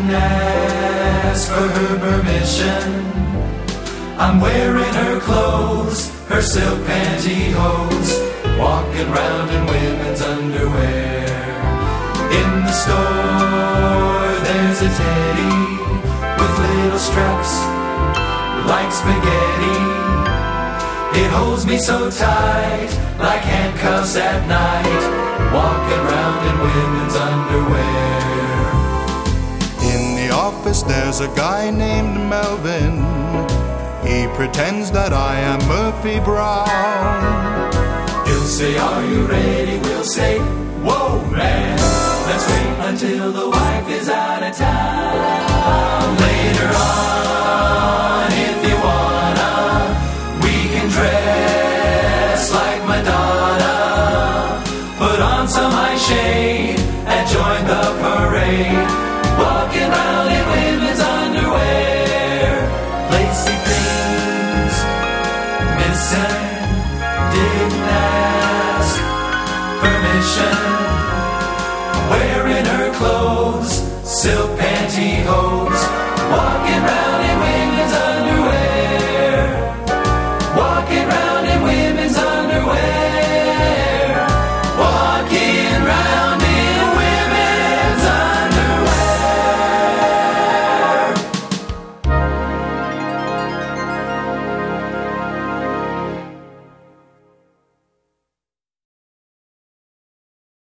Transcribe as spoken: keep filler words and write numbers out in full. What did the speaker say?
ask for her permission. I'm wearing her clothes, her silk pantyhose, walking round in women's underwear. In the store there's a teddy with little straps like spaghetti. It holds me so tight, like handcuffs at night, walking round in women's underwear. In the office there's a guy named Melvin. He pretends that I am Murphy Brown. He'll say, are you ready? We'll say, whoa man, let's wait until the wife is out of town. Later on, if you wanna, we can dress like Madonna, put on some high shade and join the parade, walking around in women's underwear. Lacy things missing, didn't ask permission. Wearing her clothes, silk pants.